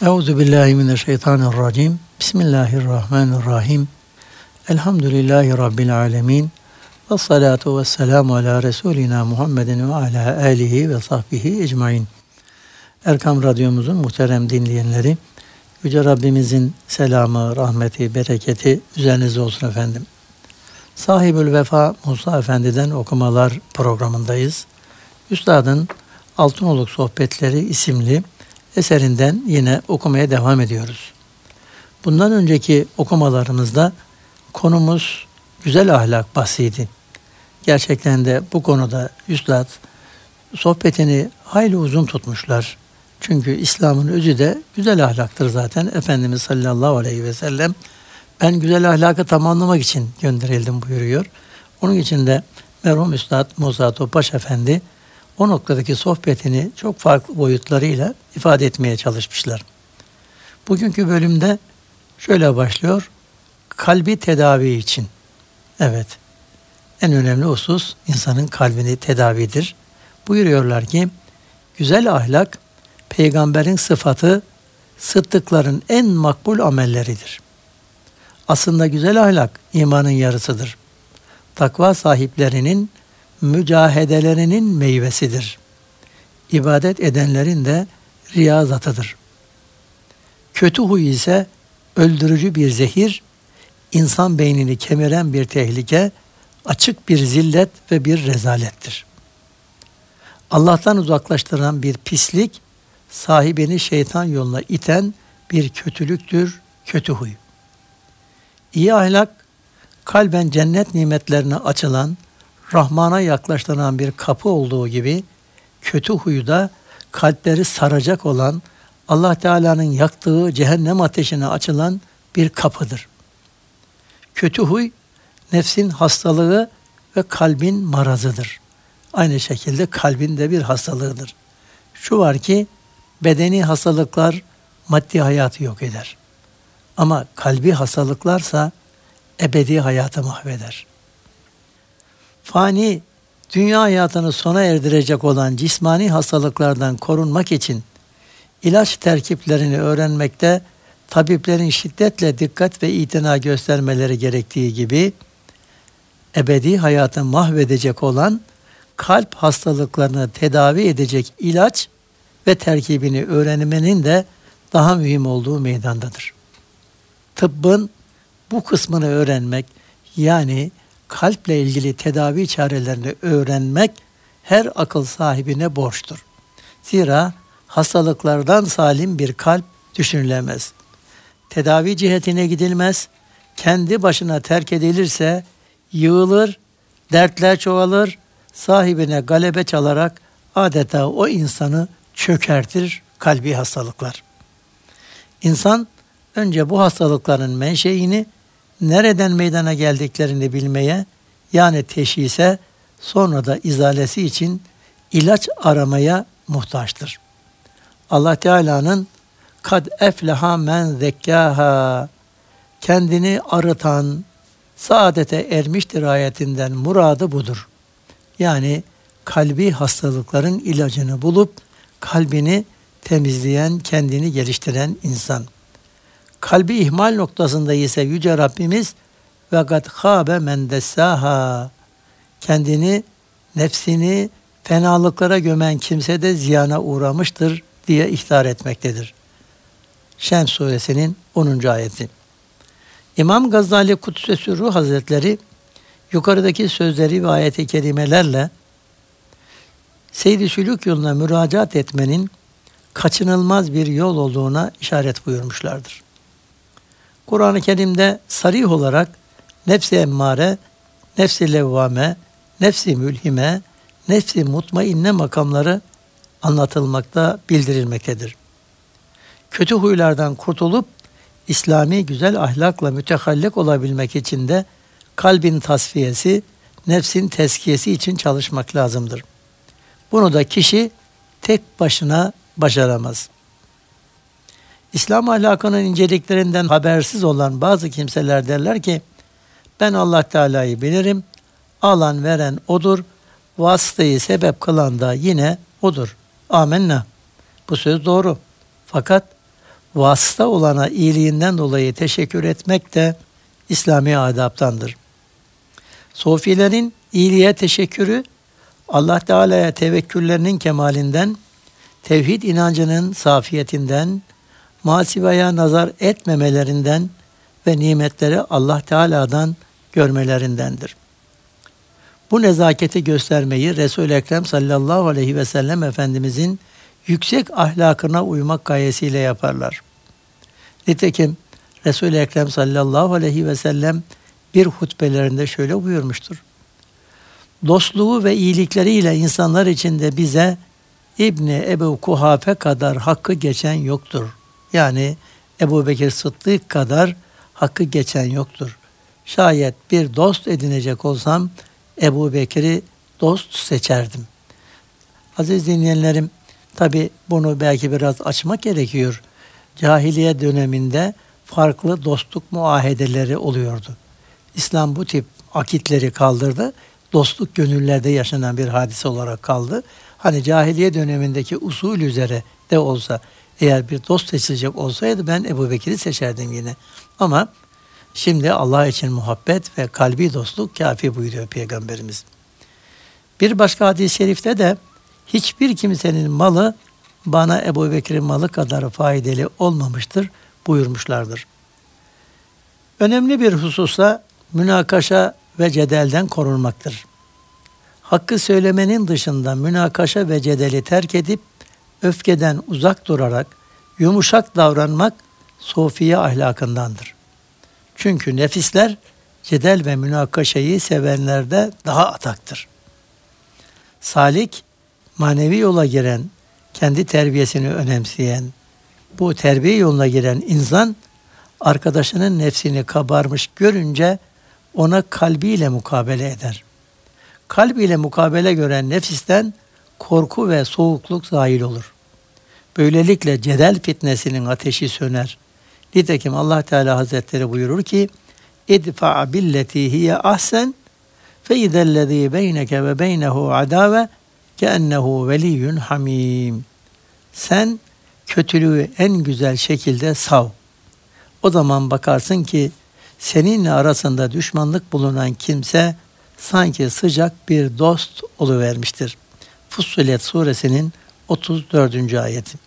Euzubillahimineşşeytanirracim. Bismillahirrahmanirrahim. Elhamdülillahi Rabbil alemin. Ve salatu ve selamu ala Resulina Muhammedin ve ala alihi ve sahbihi ecmain. Erkam Radyomuzun muhterem dinleyenleri, Yüce Rabbimizin selamı, rahmeti, bereketi üzerinize olsun efendim. Sahibül Vefa Musa Efendi'den okumalar programındayız. Üstadın Altınoluk Sohbetleri isimli eserinden yine okumaya devam ediyoruz. Bundan önceki okumalarımızda konumuz güzel ahlak bahsiydi. Gerçekten de bu konuda Üstad sohbetini hayli uzun tutmuşlar. Çünkü İslam'ın özü de güzel ahlaktır zaten. Efendimiz sallallahu aleyhi ve sellem ben güzel ahlakı tamamlamak için gönderildim buyuruyor. Onun için de merhum Üstad Musa Topbaş Efendi o noktadaki sohbetini çok farklı boyutlarıyla ifade etmeye çalışmışlar. Bugünkü bölümde şöyle başlıyor. Kalbi tedavi için. Evet, en önemli husus insanın kalbini tedavidir. Buyuruyorlar ki, güzel ahlak, peygamberin sıfatı, sıddıkların en makbul amelleridir. Aslında güzel ahlak imanın yarısıdır. Takva sahiplerinin mücahedelerinin meyvesidir. İbadet edenlerin de riyazatıdır. Kötü huy ise öldürücü bir zehir, insan beynini kemiren bir tehlike, açık bir zillet ve bir rezalettir. Allah'tan uzaklaştıran bir pislik, sahibini şeytan yoluna iten bir kötülüktür, kötü huy. İyi ahlak, kalben cennet nimetlerine açılan, Rahman'a yaklaştıran bir kapı olduğu gibi, kötü huyu da kalpleri saracak olan, Allah Teala'nın yaktığı cehennem ateşine açılan bir kapıdır. Kötü huy, nefsin hastalığı ve kalbin marazıdır. Aynı şekilde kalbin de bir hastalığıdır. Şu var ki, bedeni hastalıklar maddi hayatı yok eder. Ama kalbi hastalıklarsa ebedi hayatı mahveder. Fani, dünya hayatını sona erdirecek olan cismani hastalıklardan korunmak için ilaç terkiplerini öğrenmekte tabiplerin şiddetle dikkat ve itina göstermeleri gerektiği gibi, ebedi hayatı mahvedecek olan kalp hastalıklarını tedavi edecek ilaç ve terkibini öğrenmenin de daha mühim olduğu meydandadır. Tıbbın bu kısmını öğrenmek, yani kalple ilgili tedavi çarelerini öğrenmek her akıl sahibine borçtur. Zira hastalıklardan salim bir kalp düşünülemez. Tedavi cihetine gidilmez, kendi başına terk edilirse yığılır, dertler çoğalır, sahibine galebe çalarak adeta o insanı çökertir kalbi hastalıklar. İnsan önce bu hastalıkların menşeini, nereden meydana geldiklerini bilmeye, yani teşhise, sonra da izalesi için ilaç aramaya muhtaçtır. Allah Teala'nın kad efleha men zekkâhâ, kendini arıtan, saadete ermiştir ayetinden muradı budur. Yani kalbi hastalıkların ilacını bulup kalbini temizleyen, kendini geliştiren insan. Kalbi ihmal noktasında ise Yüce Rabbimiz ve gad khâbe men dessâhâ, kendini, nefsini fenalıklara gömen kimse de ziyana uğramıştır diye ihtar etmektedir. Şems suresinin 10. ayeti. İmam Gazali Kuddüs Sürrü Hazretleri yukarıdaki sözleri ve ayet-i kerimelerle Seyd-i Sülûk yoluna müracaat etmenin kaçınılmaz bir yol olduğuna işaret buyurmuşlardır. Kur'an-ı Kerim'de sarih olarak nefs-i emmare, nefs-i levvame, nefs-i mülhime, nefs-i mutmainne makamları anlatılmakta, bildirilmektedir. Kötü huylardan kurtulup İslami güzel ahlakla mütehallik olabilmek için de kalbin tasfiyesi, nefsin tezkiyesi için çalışmak lazımdır. Bunu da kişi tek başına başaramaz. İslam ahlakının inceliklerinden habersiz olan bazı kimseler derler ki, ben Allah Teala'yı bilirim, alan veren O'dur, vasıtayı sebep kılan da yine O'dur. Amenna. Bu söz doğru. Fakat vasıta olana iyiliğinden dolayı teşekkür etmek de İslami adaptandır. Sofilerin iyiliğe teşekkürü, Allah Teala'ya tevekküllerinin kemalinden, tevhid inancının safiyetinden, masivaya nazar etmemelerinden ve nimetleri Allah Teala'dan görmelerindendir. Bu nezaketi göstermeyi Resul-i Ekrem sallallahu aleyhi ve sellem Efendimizin yüksek ahlakına uymak gayesiyle yaparlar. Nitekim Resul-i Ekrem sallallahu aleyhi ve sellem bir hutbelerinde şöyle buyurmuştur. Dostluğu ve iyilikleriyle insanlar içinde bize İbni Ebu Kuhafe kadar hakkı geçen yoktur. Yani Ebu Bekir Sıddık kadar hakkı geçen yoktur. Şayet bir dost edinecek olsam Ebu Bekir'i dost seçerdim. Aziz dinleyenlerim, tabi bunu belki biraz açmak gerekiyor. Cahiliye döneminde farklı dostluk muahedeleri oluyordu. İslam bu tip akitleri kaldırdı. Dostluk gönüllerde yaşanan bir hadise olarak kaldı. Hani cahiliye dönemindeki usul üzere de olsa, eğer bir dost seçilecek olsaydı ben Ebu Bekir'i seçerdim yine. Ama şimdi Allah için muhabbet ve kalbi dostluk kafi buyuruyor Peygamberimiz. Bir başka hadis-i şerifte de hiçbir kimsenin malı bana Ebu Bekir'in malı kadar faydalı olmamıştır buyurmuşlardır. Önemli bir hususa münakaşa ve cedelden korunmaktır. Hakkı söylemenin dışında münakaşa ve cedeli terk edip öfkeden uzak durarak yumuşak davranmak sofiye ahlakındandır. Çünkü nefisler cedel ve münakaşayı sevenlerde daha ataktır. Salik, manevi yola giren, kendi terbiyesini önemseyen, bu terbiye yoluna giren insan, arkadaşının nefsini kabarmış görünce ona kalbiyle mukabele eder. Kalbiyle mukabele gören nefisten korku ve soğukluk zahil olur. Böylelikle cedel fitnesinin ateşi söner. Nitekim Allah Teala Hazretleri buyurur ki: "İdfa billeti hiye ahsen fe izellezî beyneke ve beynehu adave keennehu veliyyun hamim." Sen kötülüğü en güzel şekilde sav. O zaman bakarsın ki seninle arasında düşmanlık bulunan kimse sanki sıcak bir dost oluvermiştir. Fussilet suresinin 34. ayeti.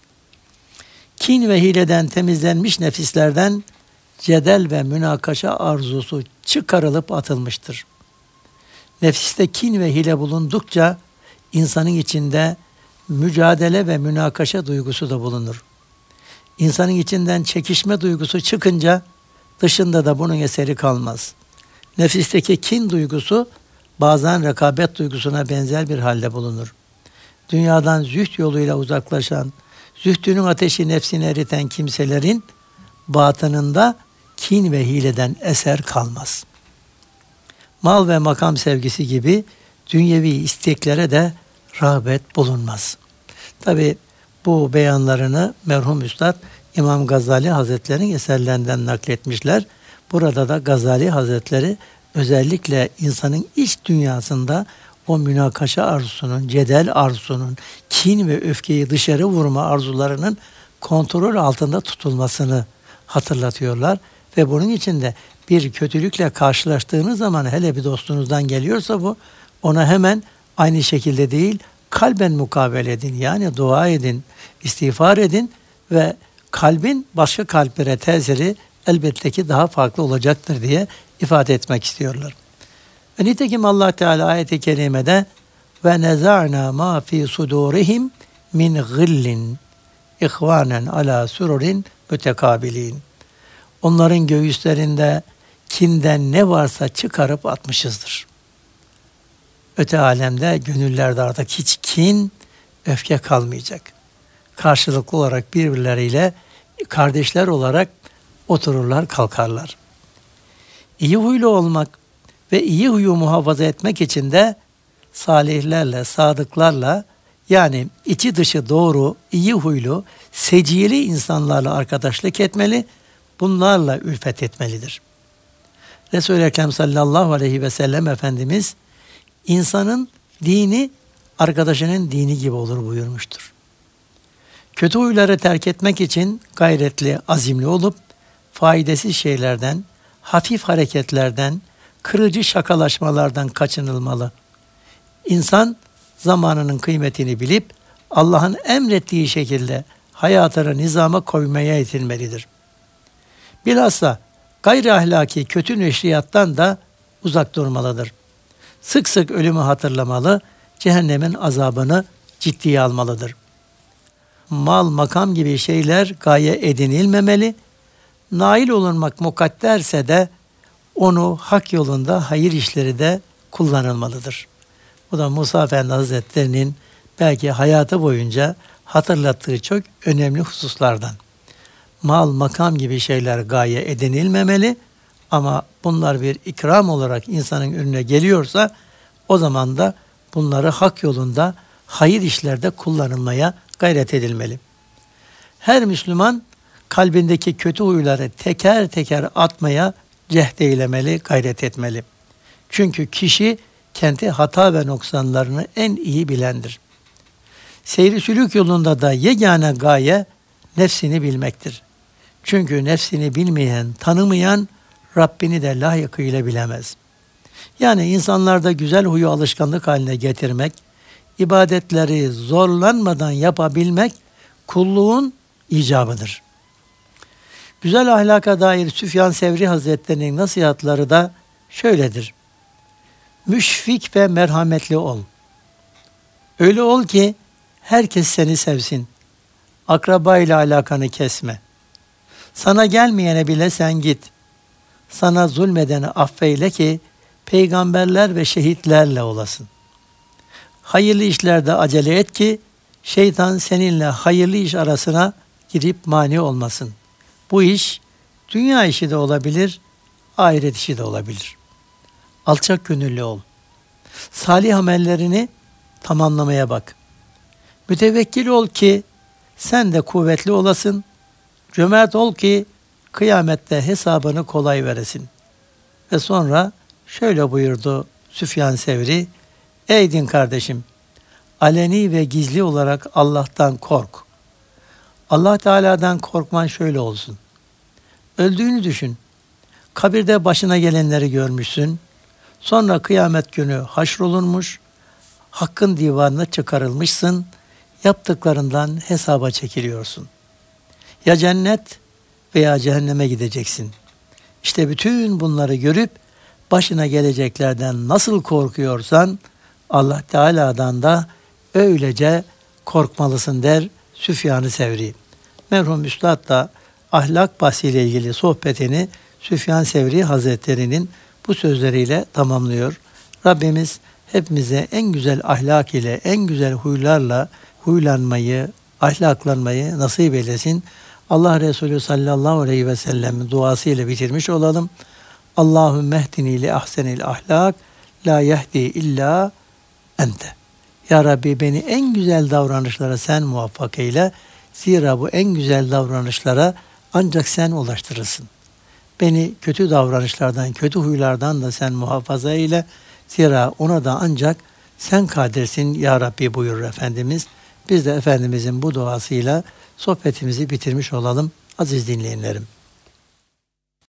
Kin ve hileden temizlenmiş nefislerden cedel ve münakaşa arzusu çıkarılıp atılmıştır. Nefiste kin ve hile bulundukça insanın içinde mücadele ve münakaşa duygusu da bulunur. İnsanın içinden çekişme duygusu çıkınca dışında da bunun eseri kalmaz. Nefisteki kin duygusu bazen rekabet duygusuna benzer bir halde bulunur. Dünyadan zühd yoluyla uzaklaşan, zühdünün ateşi nefsini eriten kimselerin batınında kin ve hileden eser kalmaz. Mal ve makam sevgisi gibi dünyevi isteklere de rağbet bulunmaz. Tabi bu beyanlarını merhum Üstad İmam Gazali Hazretleri'nin eserlerinden nakletmişler. Burada da Gazali Hazretleri özellikle insanın iç dünyasında o münakaşa arzusunun, cedel arzusunun, kin ve öfkeyi dışarı vurma arzularının kontrol altında tutulmasını hatırlatıyorlar. Ve bunun için de bir kötülükle karşılaştığınız zaman, hele bir dostunuzdan geliyorsa bu, ona hemen aynı şekilde değil, kalben mukabele edin. Yani dua edin, istiğfar edin ve kalbin başka kalplere tesiri elbette ki daha farklı olacaktır diye ifade etmek istiyorlar. Ve nitekim Allah Teala ayet-i kerimede ve neza'na ma fi sudurihim min gillin ihvanen ala sururin mütekabilin. Onların göğüslerinde kinden ne varsa çıkarıp atmışızdır. Öte alemde gönüllerde artık hiç kin, öfke kalmayacak. Karşılıklı olarak birbirleriyle kardeşler olarak otururlar, kalkarlar. İyi huylu olmak ve iyi huyu muhafaza etmek için de salihlerle, sadıklarla, yani içi dışı doğru, iyi huylu, seciyeli insanlarla arkadaşlık etmeli, bunlarla ülfet etmelidir. Resul-i Ekrem sallallahu aleyhi ve sellem Efendimiz, insanın dini arkadaşının dini gibi olur buyurmuştur. Kötü huyları terk etmek için gayretli, azimli olup faydasız şeylerden, hafif hareketlerden, kırıcı şakalaşmalardan kaçınılmalı. İnsan zamanının kıymetini bilip Allah'ın emrettiği şekilde hayatını nizama koymaya yetinmelidir. Bilhassa gayri ahlaki kötü neşriyattan da uzak durmalıdır. Sık sık ölümü hatırlamalı, cehennemin azabını ciddiye almalıdır. Mal, makam gibi şeyler gaye edinilmemeli, nail olunmak mukadderse de onu hak yolunda hayır işleri de kullanılmalıdır. Bu da Musa Efendi Hazretleri'nin belki hayatı boyunca hatırlattığı çok önemli hususlardan. Mal, makam gibi şeyler gaye edinilmemeli ama bunlar bir ikram olarak insanın önüne geliyorsa o zaman da bunları hak yolunda hayır işlerde kullanılmaya gayret edilmeli. Her Müslüman kalbindeki kötü huyları teker teker atmaya cehd eylemeli, gayret etmeli. Çünkü kişi kendi hata ve noksanlarını en iyi bilendir. Seyri sülük yolunda da yegane gaye nefsini bilmektir. Çünkü nefsini bilmeyen, tanımayan Rabbini de layıkıyla bilemez. Yani insanlarda güzel huyu alışkanlık haline getirmek, ibadetleri zorlanmadan yapabilmek kulluğun icabıdır. Güzel ahlaka dair Süfyan Sevri Hazretleri'nin nasihatları da şöyledir. Müşfik ve merhametli ol. Öyle ol ki herkes seni sevsin. Akraba ile alakanı kesme. Sana gelmeyene bile sen git. Sana zulmedeni affeyle ki peygamberler ve şehitlerle olasın. Hayırlı işlerde acele et ki şeytan seninle hayırlı iş arasına girip mani olmasın. Bu iş dünya işi de olabilir, ahiret işi de olabilir. Alçak gönüllü ol. Salih amellerini tamamlamaya bak. Mütevekkil ol ki sen de kuvvetli olasın. Cömert ol ki kıyamette hesabını kolay veresin. Ve sonra şöyle buyurdu Süfyan Sevri. Ey din kardeşim, aleni ve gizli olarak Allah'tan kork. Allah Teala'dan korkman şöyle olsun. Öldüğünü düşün. Kabirde başına gelenleri görmüşsün. Sonra kıyamet günü haşrolunmuş, hakkın divanına çıkarılmışsın. Yaptıklarından hesaba çekiliyorsun. Ya cennet veya cehenneme gideceksin. İşte bütün bunları görüp başına geleceklerden nasıl korkuyorsan Allah Teala'dan da öylece korkmalısın der Süfyan-ı Sevri. Merhum Üstad da ahlak bahsiyle ilgili sohbetini Süfyan Sevri Hazretleri'nin bu sözleriyle tamamlıyor. Rabbimiz hepimize en güzel ahlak ile, en güzel huylarla huylanmayı, ahlaklanmayı nasip eylesin. Allah Resulü sallallahu aleyhi ve sellem'in duasıyla bitirmiş olalım. Allahümme ehdini li ahsenil ahlak, la yehdi illa ente. Ya Rabbi beni en güzel davranışlara sen muvaffak eyle. Zira bu en güzel davranışlara ancak sen ulaştırırsın. Beni kötü davranışlardan, kötü huylardan da sen muhafaza eyle. Zira ona da ancak sen kadirsin ya Rabbi buyurur Efendimiz. Biz de Efendimizin bu duasıyla sohbetimizi bitirmiş olalım aziz dinleyenlerim.